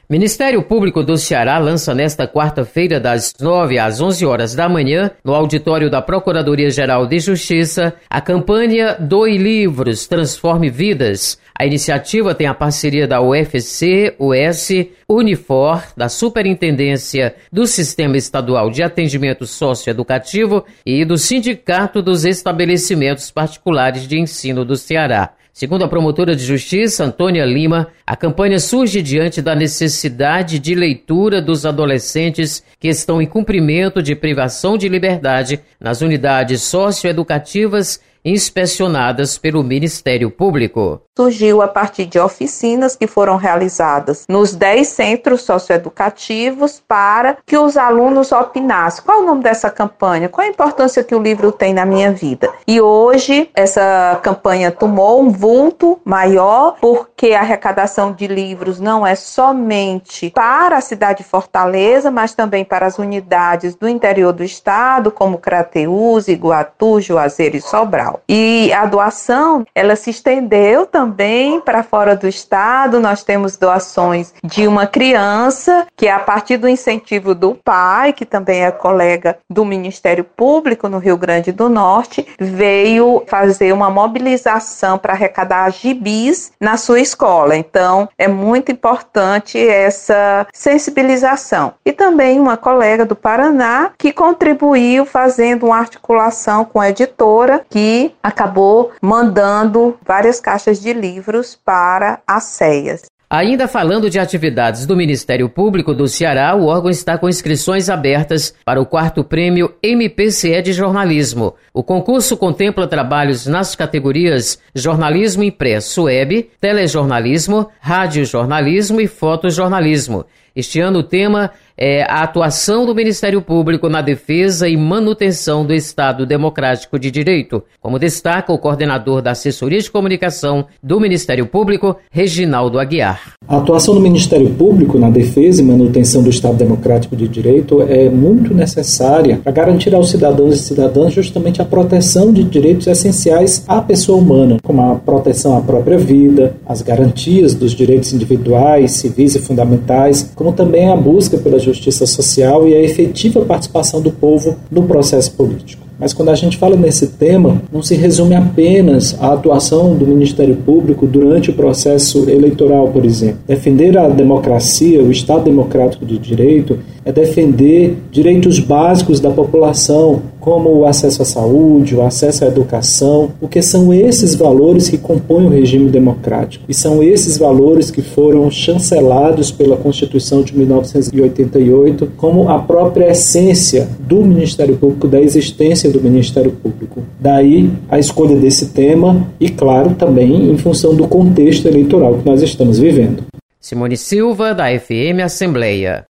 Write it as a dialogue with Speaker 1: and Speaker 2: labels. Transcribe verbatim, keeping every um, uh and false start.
Speaker 1: Ministério Público do Ceará lança nesta quarta-feira, das nove às onze horas da manhã, no auditório da Procuradoria-Geral de Justiça, a campanha Doe Livros, Transforme Vidas. A iniciativa tem a parceria da U F C, U S, Unifor, da Superintendência do Sistema Estadual de Atendimento Socioeducativo e do Sindicato dos Estabelecimentos Particulares de Ensino do Ceará. Segundo a promotora de justiça, Antônia Lima, a campanha surge diante da necessidade de leitura dos adolescentes que estão em cumprimento de privação de liberdade nas unidades socioeducativas inspecionadas pelo Ministério Público.
Speaker 2: Surgiu a partir de oficinas que foram realizadas nos dez centros socioeducativos para que os alunos opinassem. Qual é o nome dessa campanha? Qual a importância que o livro tem na minha vida? E hoje essa campanha tomou um vulto maior, porque a arrecadação de livros não é somente para a cidade de Fortaleza, mas também para as unidades do interior do estado, como Crateús, Iguatu, Juazeiro e Sobral. E a doação, ela se estendeu também para fora do estado. Nós temos doações de uma criança, que é a partir do incentivo do pai, que também é colega do Ministério Público no Rio Grande do Norte, veio fazer uma mobilização para arrecadar gibis na sua escola. Então, é muito importante essa sensibilização. E também uma colega do Paraná que contribuiu fazendo uma articulação com a editora, que acabou mandando várias caixas de livros para as C E As.
Speaker 1: Ainda falando de atividades do Ministério Público do Ceará, o órgão está com inscrições abertas para o quarto prêmio M P C E de jornalismo. O concurso contempla trabalhos nas categorias jornalismo impresso web, telejornalismo, radiojornalismo e fotojornalismo. Este ano o tema é a atuação do Ministério Público na defesa e manutenção do Estado Democrático de Direito, como destaca o coordenador da Assessoria de Comunicação do Ministério Público, Reginaldo Aguiar.
Speaker 3: A atuação do Ministério Público na defesa e manutenção do Estado Democrático de Direito é muito necessária para garantir aos cidadãos e cidadãs justamente a proteção de direitos essenciais à pessoa humana, como a proteção à própria vida, as garantias dos direitos individuais, civis e fundamentais, como também a busca pela justiça social e a efetiva participação do povo no processo político. Mas quando a gente fala nesse tema, não se resume apenas à atuação do Ministério Público durante o processo eleitoral, por exemplo. Defender a democracia, o Estado Democrático de Direito, é defender direitos básicos da população, como o acesso à saúde, o acesso à educação, porque são esses valores que compõem o regime democrático. E são esses valores que foram chancelados pela Constituição de mil novecentos e oitenta e oito como a própria essência do Ministério Público, da existência do Ministério Público. Daí a escolha desse tema e, claro, também em função do contexto eleitoral que nós estamos vivendo.
Speaker 1: Simone Silva, da F M Assembleia.